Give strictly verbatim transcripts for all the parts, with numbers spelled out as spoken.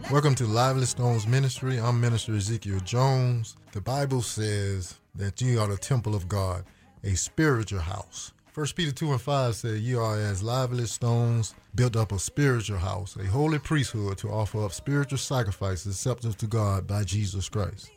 Welcome to Lively Stones Ministry. I'm Minister Ezekiel Jones. The Bible says that you are the temple of God, a spiritual house. First Peter two and five says, you are as lively stones, built up a spiritual house, a holy priesthood to offer up spiritual sacrifices acceptable to God by Jesus Christ.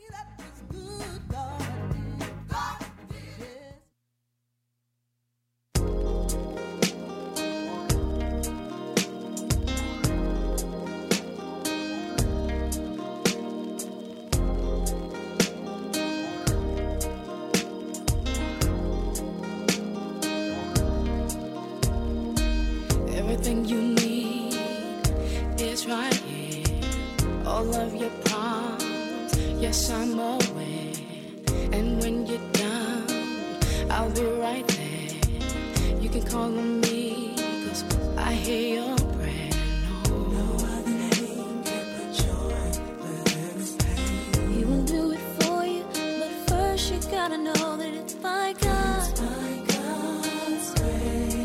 Everything you need is right here. All of your problems, yes, I'm aware. And when you're down, I'll be right there. You can call on me, cause I hear your prayer. No, no other name can put joy where there is pain. He will do it for you, but first you gotta know that it's by God. It's by God's grace.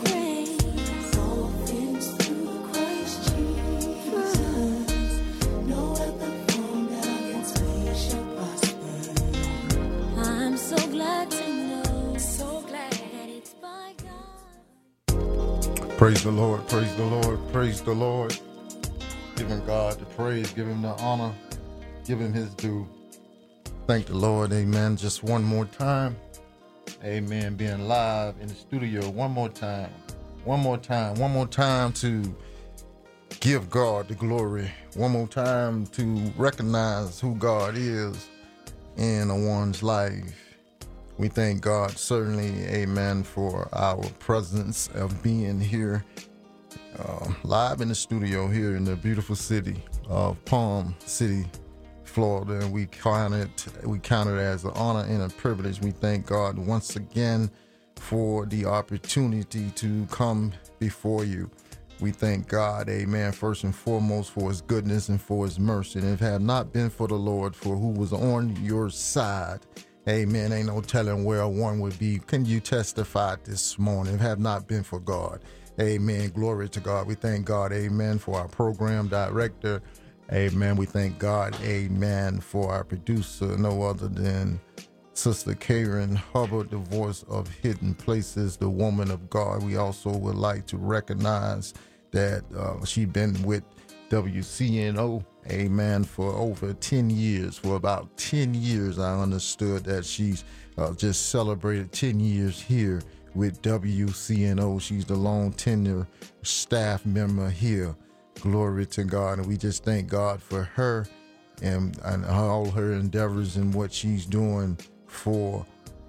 Praise the Lord, praise the Lord, praise the Lord. Giving God the praise, give him the honor, give him his due. Thank the Lord, amen. Just one more time, amen. Being live in the studio one more time, one more time, one more time to give God the glory. One more time to recognize who God is in a one's life. We thank God, certainly, amen, for our presence of being here uh, live in the studio here in the beautiful city of Palm City, Florida. And we count it, we count it as an honor and a privilege. We thank God once again for the opportunity to come before you. We thank God, amen, first and foremost for his goodness and for his mercy. And if it had not been for the Lord, for who was on your side, amen, ain't no telling where one would be. Can you testify this morning? If it had not been for God, amen, glory to God. We thank God, amen, for our program director, amen. We thank God, amen, for our producer, no other than Sister Karen Hubbard, the voice of Hidden Places, the woman of God. We also would like to recognize that uh, she's been with W C N O, amen, for over ten years. For about ten years, I understood that she's uh, just celebrated ten years here with W C N O. She's the long tenure staff member here. Glory to God. And we just thank God for her and, and all her endeavors and what she's doing for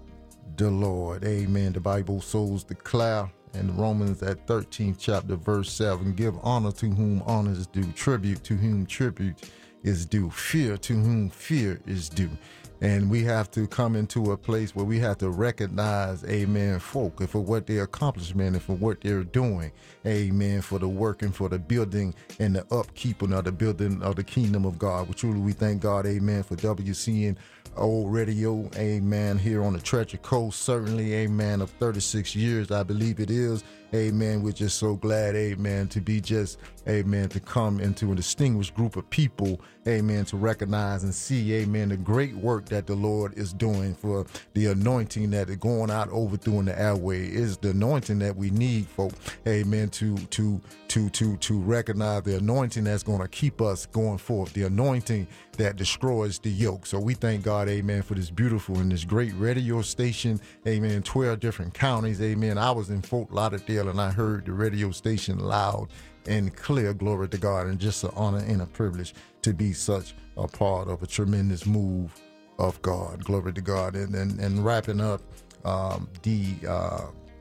the Lord. Amen. The Bible souls declare in Romans at thirteenth chapter verse seven, give honor to whom honor is due, tribute to whom tribute is due, fear to whom fear is due. And we have to come into a place where we have to recognize, amen, folk for what their accomplishment and for what they're doing, amen, for the work and for the building and the upkeeping of the building of the kingdom of God. But truly we thank God, amen, for W C N O Radio, amen, here on the Treasure Coast, certainly, amen, of thirty-six years, I believe it is. Amen. We're just so glad, amen, to be just, amen, to come into a distinguished group of people, amen, to recognize and see, amen, the great work that the Lord is doing, for the anointing that is going out over through in the airway. Is the anointing that we need, folk, amen, to to to to to recognize the anointing that's going to keep us going forth, the anointing that destroys the yoke. So we thank God, amen, for this beautiful and this great radio station, amen, twelve different counties, amen. I was in Fort Lauderdale and I heard the radio station loud and clear, glory to God, and just an honor and a privilege to be such a part of a tremendous move of God, glory to God. And and, and wrapping up um, the uh,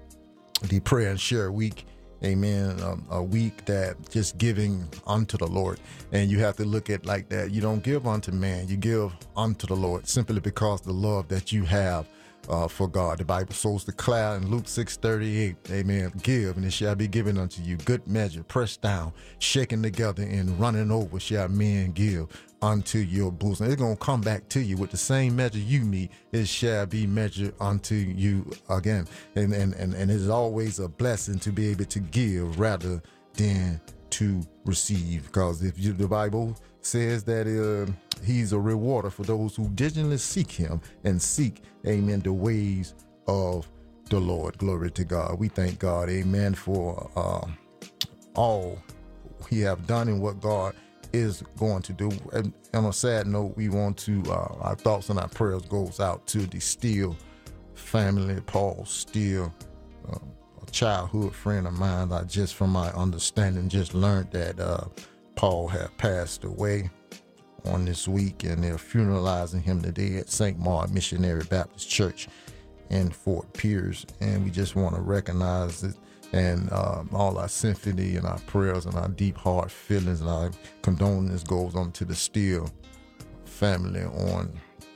the prayer and share week, amen, um, a week that just giving unto the Lord. And you have to look at like that. You don't give unto man, you give unto the Lord, simply because the love that you have Uh, for God. The Bible souls declare in Luke six thirty-eight, amen, give and it shall be given unto you, good measure, pressed down, shaken together, and running over shall men give unto your bosom. It's going to come back to you with the same measure you meet, it shall be measured unto you again. And, and, and, and it is always a blessing to be able to give rather than to receive. Because if you, the Bible says that uh, he's a rewarder for those who diligently seek him and seek, amen, the ways of the Lord. Glory to God. We thank God, amen, for uh, all he have done and what God is going to do. And on a sad note, we want to, uh, our thoughts and our prayers goes out to the Steele family. Paul Steele, uh, a childhood friend of mine. I just, from my understanding, just learned that uh, Paul had passed away on this week, and they're funeralizing him today at Saint Mark Missionary Baptist Church in Fort Pierce. And we just want to recognize it, and um, all our sympathy and our prayers and our deep heart feelings and our condolence goes on to the Steele family on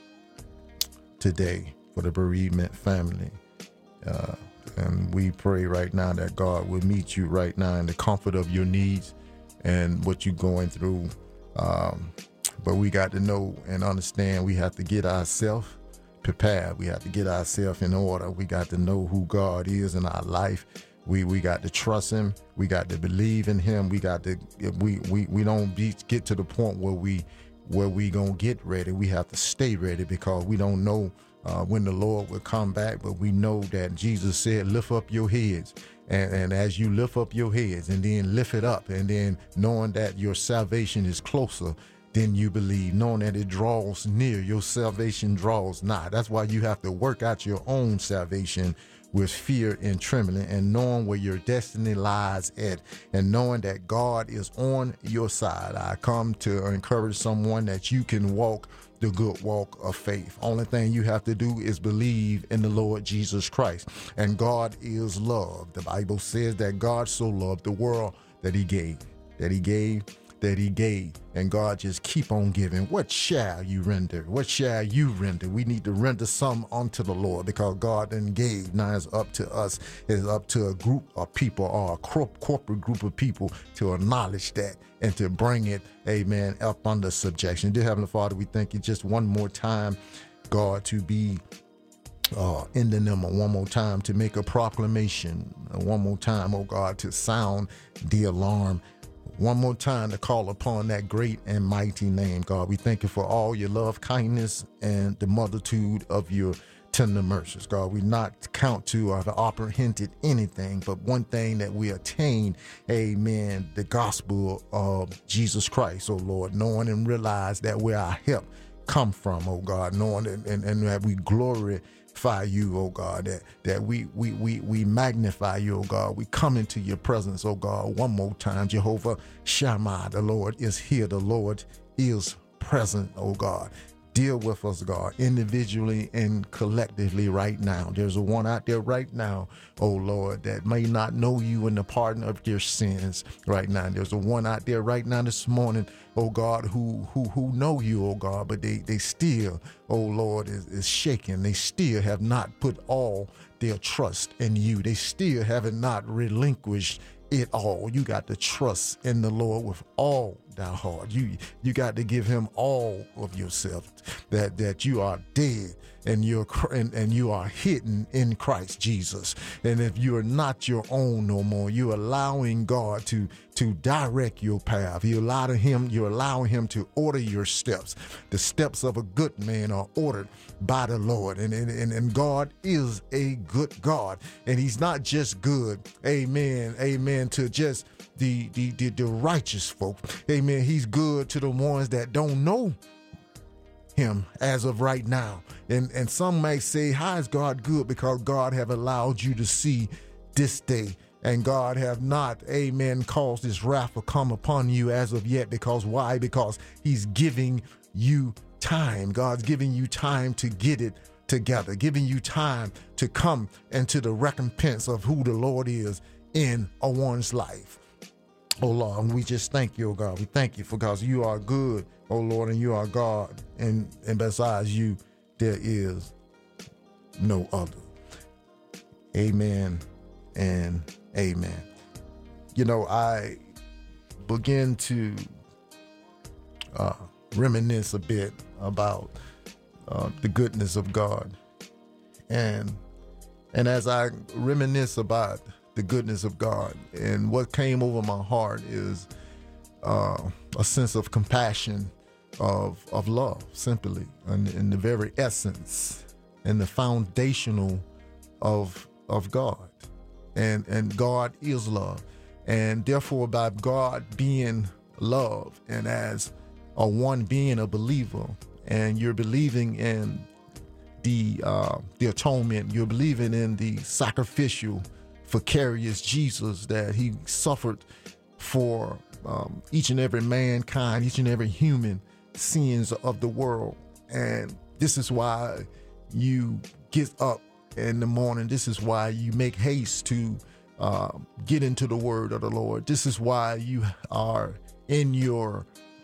today, for the bereavement family. Uh, and we pray right now that God will meet you right now in the comfort of your needs and what you're going through. Um, but we got to know and understand we have to get ourselves prepared. We have to get ourselves in order. We got to know who God is in our life. We we got to trust him. We got to believe in him. We got to, we we, we don't be, get to the point where we where we gonna get ready. We have to stay ready, because we don't know uh, when the Lord will come back, but we know that Jesus said, lift up your heads. And, and as you lift up your heads and then lift it up, and then knowing that your salvation is closer than you believe, knowing that it draws near, your salvation draws nigh. That's why you have to work out your own salvation with fear and trembling, and knowing where your destiny lies at, and knowing that God is on your side. I come to encourage someone that you can walk the good walk of faith. Only thing you have to do is believe in the Lord Jesus Christ. And God is love. The Bible says that God so loved the world that he gave, that he gave, that he gave. And God just keep on giving. What shall you render? What shall you render? We need to render some unto the Lord, because God then gave. Now it's up to us. It's up to a group of people, or a corporate group of people, to acknowledge that and to bring it, amen, up under subjection. Dear Heavenly Father, we thank you just one more time, God, to be uh, in the number, one more time to make a proclamation, one more time, oh God, to sound the alarm, one more time to call upon that great and mighty name. God, we thank you for all your love, kindness, and the multitude of your tender mercies. God, we not count to or have apprehended anything, but one thing that we attain, amen, the gospel of Jesus Christ, oh Lord, knowing and realize that where our help come from, oh God, knowing and, and, and that we glorify you, oh God, that, that we, we, we, we magnify you, oh God. We come into your presence, oh God, one more time. Jehovah Shammah, the Lord is here. The Lord is present, oh God. Deal with us, God, individually and collectively right now. There's a one out there right now, oh Lord, that may not know you in the pardon of their sins right now. There's a one out there right now this morning, oh God, who who who know you, oh God, but they, they still, oh Lord, is, is shaken. They still have not put all their trust in you. They still haven't not relinquished it all. You got to trust in the Lord with all thy heart. You you got to give him all of yourself, that that you are dead and you're and, and you are hidden in Christ Jesus. And if you are not your own no more, you're allowing God to to direct your path. You allow him, you're allowing him to order your steps. The steps of a good man are ordered by the Lord. And, and, and God is a good God. And he's not just good, amen, amen, to just the, the, the, the righteous folk. Amen. He's good to the ones that don't know him as of right now. And and some may say, how is God good? Because God have allowed you to see this day. And God have not, amen, caused his wrath to come upon you as of yet. Because why? Because he's giving you time. God's giving you time to get it together, giving you time to come into the recompense of who the Lord is in a one's life. Oh Lord, and we just thank you, oh God. We thank you for because you are good, oh Lord, and you are God. And, and besides you, there is no other. Amen and amen. You know, I begin to uh, reminisce a bit about uh, the goodness of God. And and as I reminisce about the goodness of God. And what came over my heart is uh, a sense of compassion, of of love, simply, in, in the very essence and the foundational of of God. And and God is love. And therefore, by God being love, and as a one being a believer, and you're believing in the uh, the atonement, you're believing in the sacrificial, vicarious Jesus, that he suffered for um, each and every mankind, each and every human sins of the world. And this is why you get up in the morning. This is why you make haste to uh, get into the word of the Lord. This is why you are in your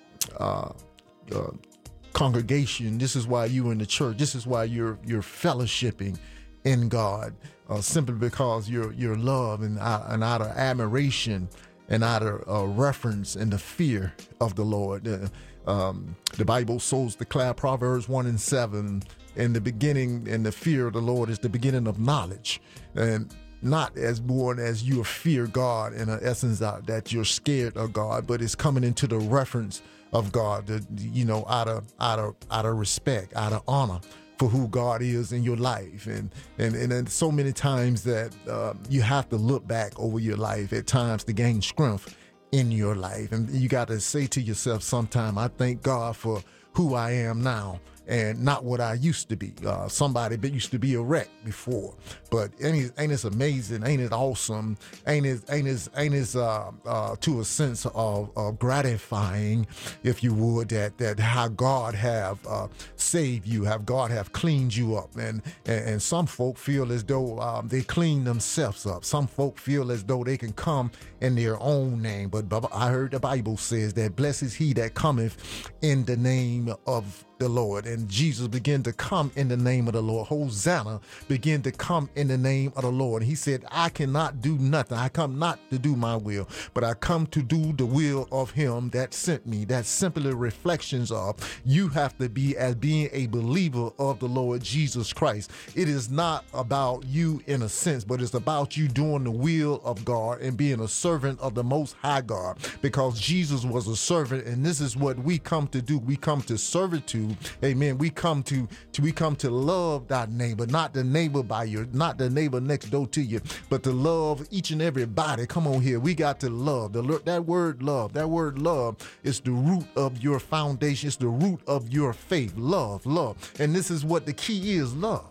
uh, uh, congregation. This is why you're in the church. This is why you're you're fellowshipping in God, uh, simply because you're you're love and, uh, and out of admiration and out of uh, reverence and the fear of the Lord. Uh, um, the Bible sows declare, Proverbs one and seven, in the beginning, and the fear of the Lord is the beginning of knowledge. And not as born as you fear God in an essence that, that you're scared of God, but it's coming into the reference of God, the, you know, out of out of out of respect, out of honor for who God is in your life. And and and, and so many times that uh, you have to look back over your life at times to gain strength in your life. And you got to say to yourself sometime, I thank God for who I am now, and not what I used to be. Uh, somebody that used to be a wreck before, but ain't it, ain't it amazing? Ain't it awesome? Ain't it ain't it ain't it uh, uh, to a sense of, of gratifying, if you would, that that how God have uh, saved you, have God have cleaned you up, and and, and some folk feel as though um, they clean themselves up. Some folk feel as though they can come in their own name, but I heard the Bible says that blessed is he that cometh in the name of the Lord. And Jesus began to come in the name of the Lord. Hosanna began to come in the name of the Lord. He said, I cannot do nothing. I come not to do my will, but I come to do the will of him that sent me. That's simply reflections of you have to be as being a believer of the Lord Jesus Christ. It is not about you in a sense, but it's about you doing the will of God and being a servant of the Most High God, because Jesus was a servant, and this is what we come to do. We come to servitude. Amen. We come to, to we come to love thy neighbor, not the neighbor by your, not the neighbor next door to you, but to love each and everybody. Come on here. We got to love. The, that word love, that word love is the root of your foundation. It's the root of your faith. Love, love. And this is what the key is, love.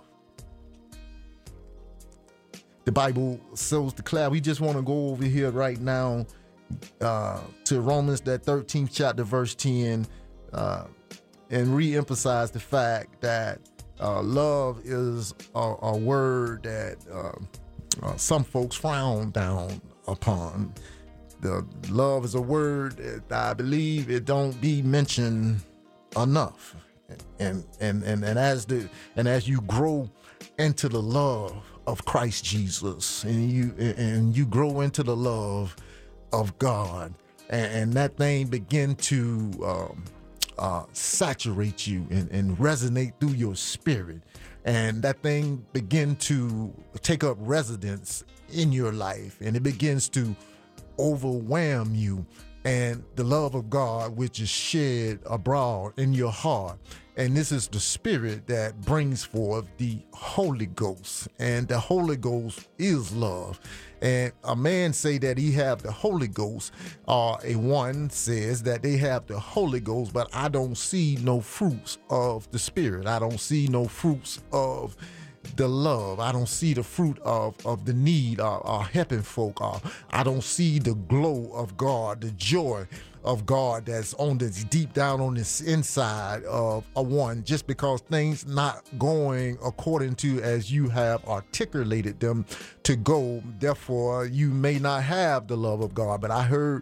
The Bible sows declare. We just want to go over here right now uh, to Romans, that thirteenth chapter, verse ten, uh, and re-emphasize the fact that uh, love is a, a word that uh, uh, some folks frown down upon. The love is a word that I believe it don't be mentioned enough. And and and and as the and as you grow into the love of Christ Jesus, and you and you grow into the love of God, and, and that thing begin to um, Uh, saturate you and, and resonate through your spirit, and that thing begin to take up residence in your life, and it begins to overwhelm you, and the love of God which is shed abroad in your heart. And this is the spirit that brings forth the Holy Ghost, and the Holy Ghost is love. And a man say that he have the Holy Ghost, or a one says that they have the Holy Ghost, but I don't see no fruits of the Spirit. I don't see no fruits of the love. I don't see the fruit of, of the need or, or helping folk. Or I don't see the glow of God, the joy of God that's on this deep down on this inside of a one, just because things not going according to as you have articulated them to go. Therefore, you may not have the love of God. But I heard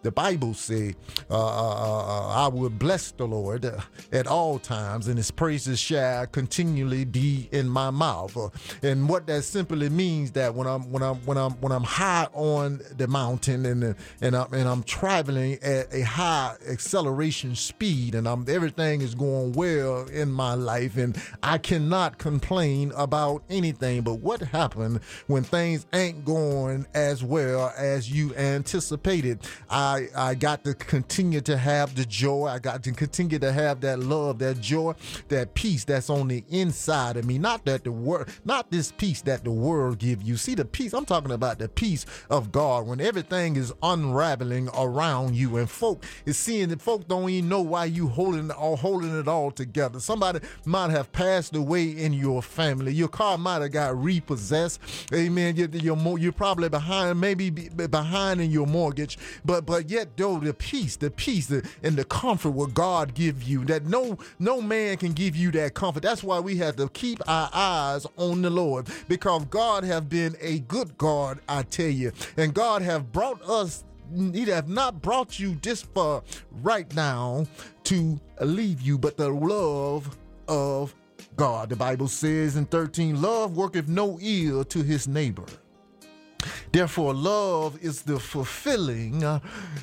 the Bible said, uh, uh, I will bless the Lord uh, at all times, and his praises shall continually be in my mouth. Uh, and what that simply means that when I'm when I'm when I'm when I'm high on the mountain and and I'm and I'm traveling at a high acceleration speed, and I'm everything is going well in my life, and I cannot complain about anything. But what happened when things ain't going as well as you anticipated? I I got to continue to have the joy. I got to continue to have that love, that joy, that peace that's on the inside of me. Not that the world, not this peace that the world give you. See, the peace, I'm talking about the peace of God when everything is unraveling around you and folk is seeing that folk don't even know why you holding all holding it all together. Somebody might have passed away in your family. Your car might have got repossessed. Amen. You're, you're, you're probably behind, maybe behind in your mortgage, but but yet though the peace, the peace the, and the comfort what God give you, that no no man can give you that comfort. That's why we have to keep our eyes on the Lord, because God have been a good God, I tell you, and God have brought us. He have not brought you this far right now to leave you, but the love of God. The Bible says in thirteen, love worketh no ill to his neighbor. Therefore, love is the fulfilling uh,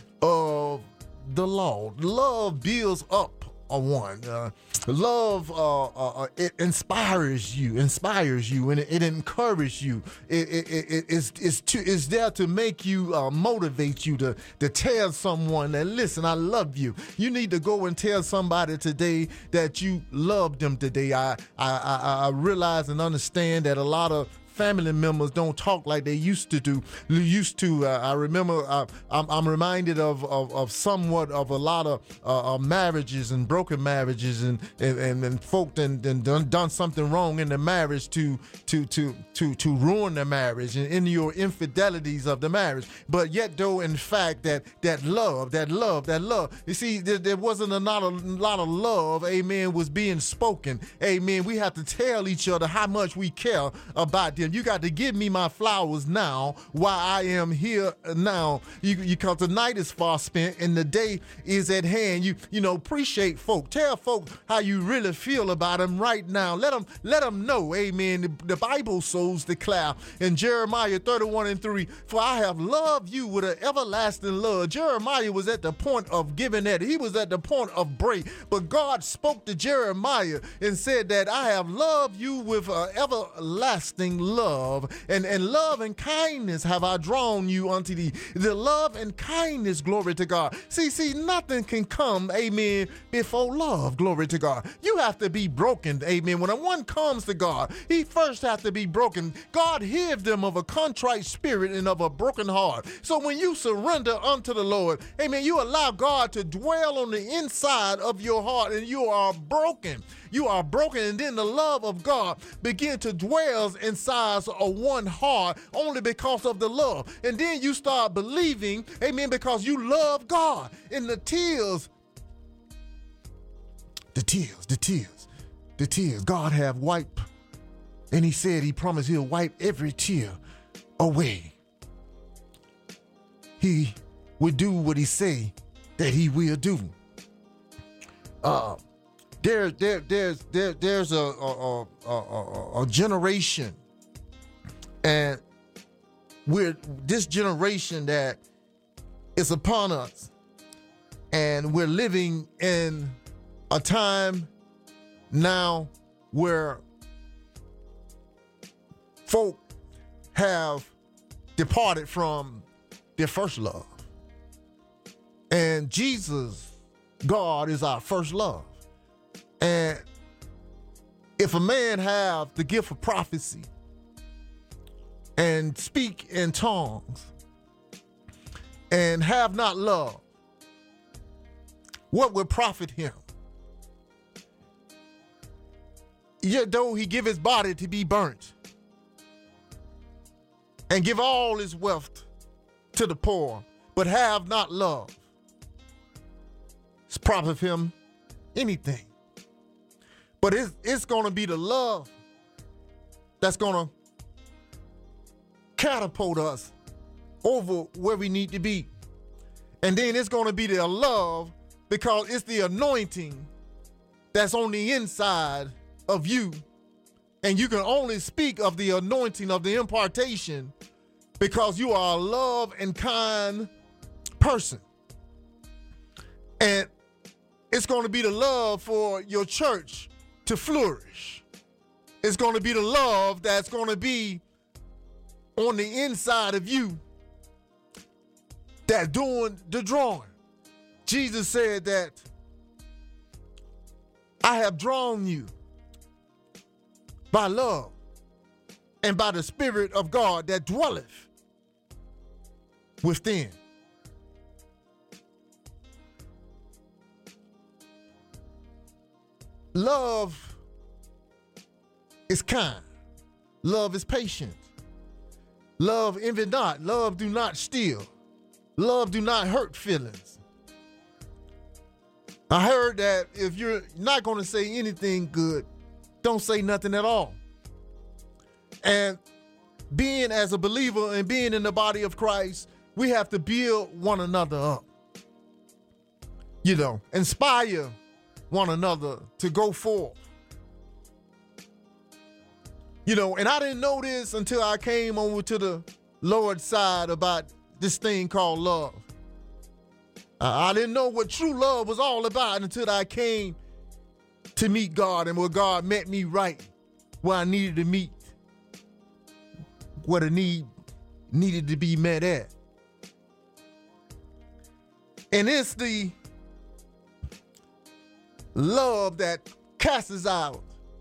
of the law. Love builds up a one. Uh, love uh, uh, it inspires you, inspires you, and it, it encourages you. It, it, it, it's, it's, to, it's there to make you, uh, motivate you to, to tell someone that, listen, I love you. You need to go and tell somebody today that you love them today. I, I, I, I realize and understand that a lot of family members don't talk like they used to do. Used to. Uh, I remember. Uh, I'm, I'm reminded of, of of somewhat of a lot of uh, uh, marriages and broken marriages, and and and, and folk and done, done done something wrong in the marriage to to to to to ruin the marriage and in your infidelities of the marriage. But yet, though, in fact, that that love, that love, that love. You see, there, there wasn't a lot of lot of love. Amen. Was being spoken. Amen. We have to tell each other how much we care about them. You got to give me my flowers now while I am here now. You, you cause the night is far spent and the day is at hand. You you know, appreciate folk. Tell folk how you really feel about them right now. Let them let them know. Amen. The, the Bible souls declare in Jeremiah thirty-one and three, for I have loved you with an everlasting love. Jeremiah was at the point of giving that. He was at the point of break. But God spoke to Jeremiah and said that I have loved you with an everlasting love. Love and, and love and kindness have I drawn you unto thee. The love and kindness, glory to God. See, see, nothing can come, amen, before love, glory to God. You have to be broken, amen. When one comes to God, he first has to be broken. God hears them of a contrite spirit and of a broken heart. So when you surrender unto the Lord, amen, you allow God to dwell on the inside of your heart and you are broken. You are broken, and then the love of God begin to dwell inside of one heart only because of the love. And then you start believing, amen, because you love God. And the tears, the tears, the tears, the tears, God have wiped. And he said, he promised he'll wipe every tear away. He will do what he say that he will do. Uh, There, there, there's, there, there's a, a, a, a, a generation, and we're this generation that is upon us, and we're living in a time now where folk have departed from their first love, and Jesus, God, is our first love. And if a man have the gift of prophecy and speak in tongues and have not love, what would profit him? Yet though he give his body to be burnt and give all his wealth to the poor, but have not love, it's profit him anything. But it's, it's going to be the love that's going to catapult us over where we need to be. And then it's going to be their love, because it's the anointing that's on the inside of you. And you can only speak of the anointing of the impartation because you are a love and kind person. And it's going to be the love for your church to flourish. It's going to be the love that's going to be on the inside of you that's doing the drawing. Jesus said that I have drawn you by love and by the Spirit of God that dwelleth within. Love is kind. Love is patient. Love envy not. Love do not steal. Love do not hurt feelings. I heard that if you're not going to say anything good, don't say nothing at all. And being as a believer and being in the body of Christ, we have to build one another up. You know, inspire one another to go forth. You know, and I didn't know this until I came over to the Lord's side about this thing called love. Uh, I didn't know what true love was all about until I came to meet God, and where God met me right where I needed to meet, what a need needed to be met at. And it's the love that casts out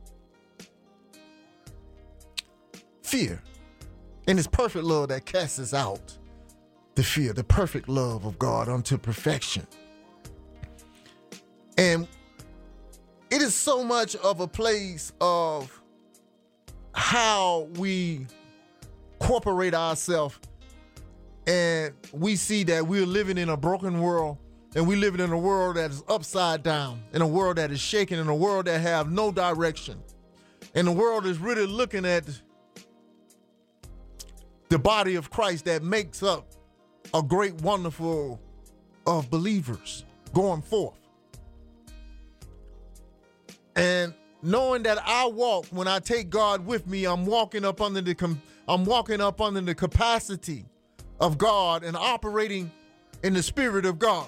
fear. And it's perfect love that casts out the fear, the perfect love of God unto perfection. And it is so much of a place of how we incorporate ourselves, and we see that we're living in a broken world, and we're living in a world that is upside down, in a world that is shaken, in a world that have no direction. And the world is really looking at the body of Christ that makes up a great, wonderful of believers going forth. And knowing that I walk, when I take God with me, I'm walking up under the com- I'm walking up under the capacity of God and operating in the Spirit of God.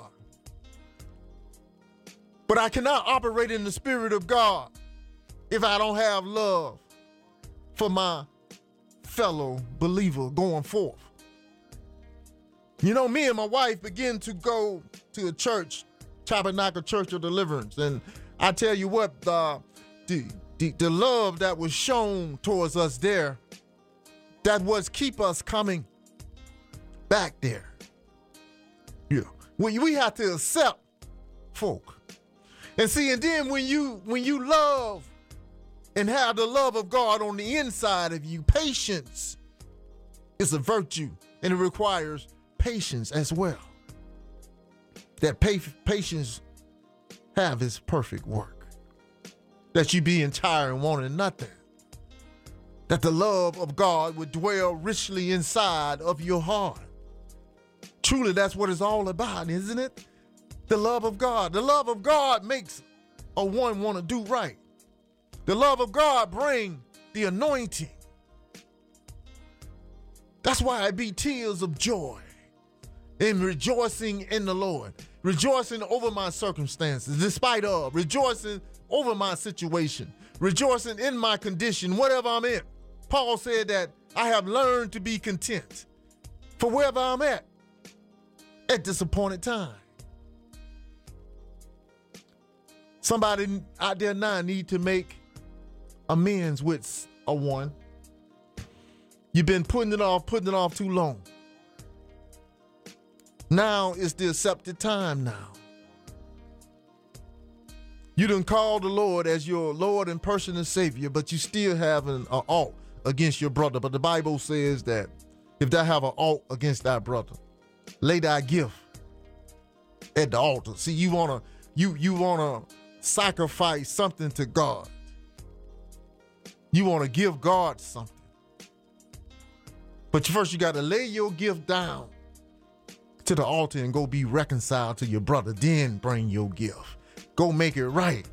But I cannot operate in the Spirit of God if I don't have love for my fellow believer going forth. You know, me and my wife began to go to a church, Tabernacle Church of Deliverance, and I tell you what, the, the, the, the love that was shown towards us there, that was keep us coming back there. Yeah, we, we have to accept folk. And see, and then when you when you love and have the love of God on the inside of you, patience is a virtue, and it requires patience as well. That pa- patience have his perfect work. That you be entire and wanting nothing. That the love of God would dwell richly inside of your heart. Truly, that's what it's all about, isn't it? The love of God. The love of God makes a one want to do right. The love of God bring the anointing. That's why it be tears of joy and rejoicing in the Lord. Rejoicing over my circumstances, despite of. Rejoicing over my situation. Rejoicing in my condition, whatever I'm in. Paul said that I have learned to be content for wherever I'm at at this appointed time. Somebody out there now need to make amends with a one. You've been putting it off, putting it off too long. Now is the accepted time now. You done call the Lord as your Lord and personal Savior, but you still have an, an ought against your brother. But the Bible says that if thou have an ought against thy brother, lay thy gift at the altar. See, you wanna you you wanna sacrifice something to God. You wanna give God something. But first you gotta lay your gift down to the altar and go be reconciled to your brother. Then bring your gift. Go make it right.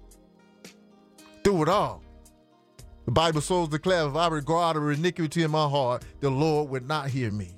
Do it all. The Bible so declares, if I regard a iniquity in my heart, the Lord would not hear me.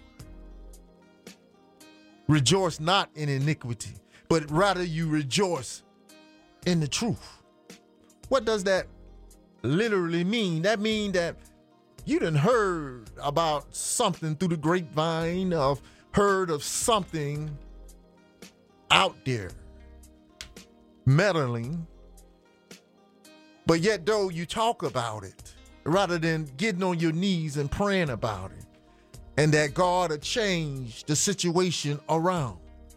Rejoice not in iniquity, but rather you rejoice in the truth. What does that literally mean? That means that you done heard about something through the grapevine, of heard of something out there meddling, but yet though you talk about it rather than getting on your knees and praying about it, and that God will change the situation around.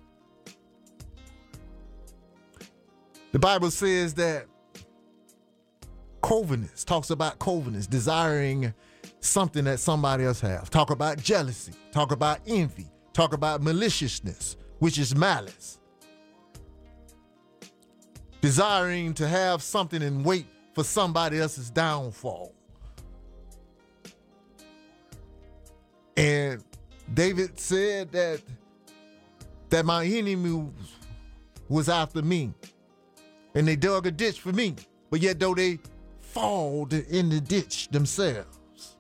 The Bible says that covetousness, talks about covetousness, desiring something that somebody else has. Talk about jealousy, talk about envy, talk about maliciousness, which is malice. Desiring to have something and wait for somebody else's downfall. And David said that that my enemy was after me, and they dug a ditch for me, but yet though they fall in the ditch themselves.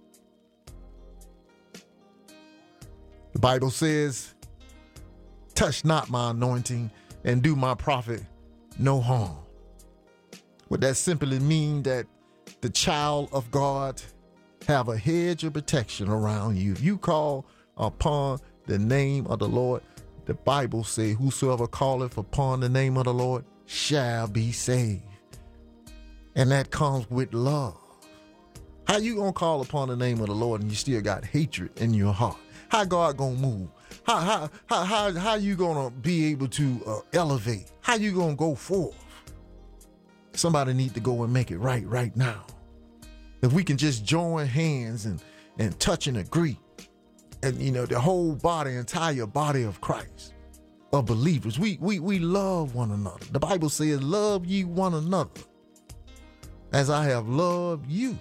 The Bible says, touch not my anointing and do my prophet no harm. What that simply means that the child of God have a hedge of protection around you. If you call upon the name of the Lord, the Bible says, whosoever calleth upon the name of the Lord shall be saved. And that comes with love. How you gonna call upon the name of the Lord and you still got hatred in your heart? How God gonna move? How how how how, how you gonna be able to uh, elevate? How you gonna go forth? Somebody need to go and make it right right now. If we can just join hands and, and touch and agree, and you know, the whole body, entire body of Christ, of believers, we we we love one another. The Bible says, love ye one another as I have loved you.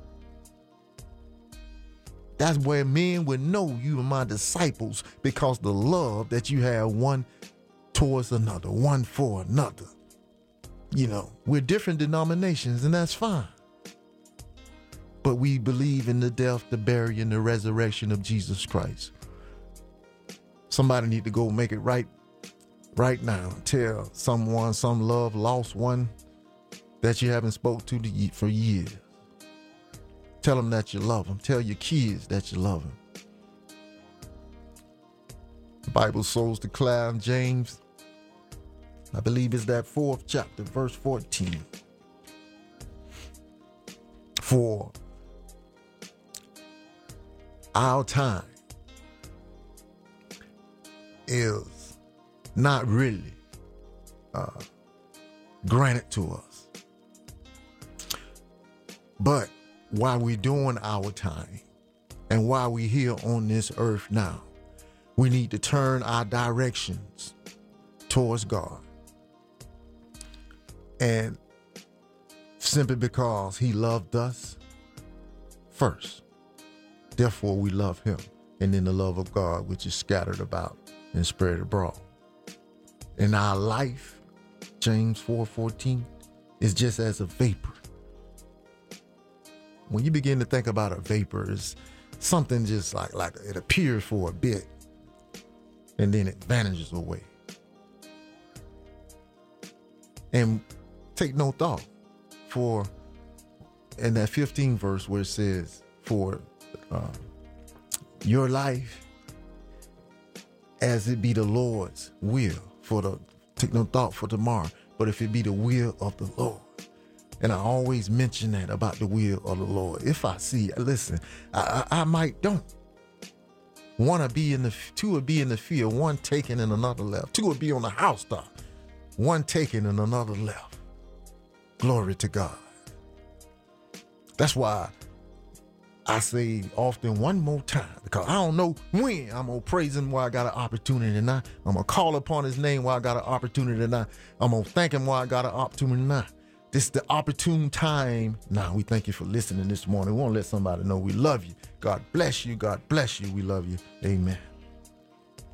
That's where men would know you are my disciples, because the love that you have one towards another, one for another. You know, we're different denominations, and that's fine. But we believe in the death, the burial, and the resurrection of Jesus Christ. Somebody need to go make it right right now. Tell someone, some love lost one that you haven't spoke to for years. Tell them that you love them. Tell your kids that you love them. The Bible souls declare in James, I believe it's that fourth chapter, verse fourteen. For our time is not really uh, granted to us. But while we're doing our time and while we're here on this earth now, we need to turn our directions towards God. And simply because he loved us first. Therefore, we love him. And then the love of God, which is scattered about and spread abroad. In our life, James four fourteen, is just as a vapor. When you begin to think about a vapor, it's something just like, like it appears for a bit and then it vanishes away. And take no thought for, in that fifteenth verse where it says, for uh, your life as it be the Lord's will, for the, take no thought for tomorrow, but if it be the will of the Lord. And I always mention that about the will of the Lord. If I see, listen, I, I, I might don't. One will be in the, two will be in the field, one taken and another left. Two will be on the housetop, one taken and another left. Glory to God. That's why I say often one more time, because I don't know when I'm going to praise him while I got an opportunity now. I'm going to call upon his name while I got an opportunity now. I'm going to thank him while I got an opportunity now. This is the opportune time. Now, we thank you for listening this morning. We want to let somebody know we love you. God bless you. God bless you. We love you. Amen.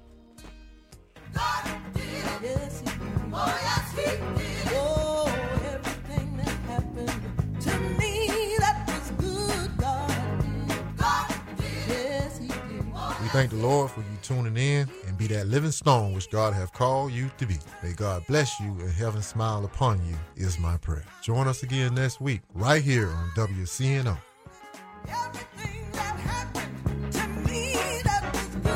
Thank the Lord for you tuning in and be that living stone which God have called you to be. May God bless you and heaven smile upon you is my prayer. Join us again next week right here on W C N O.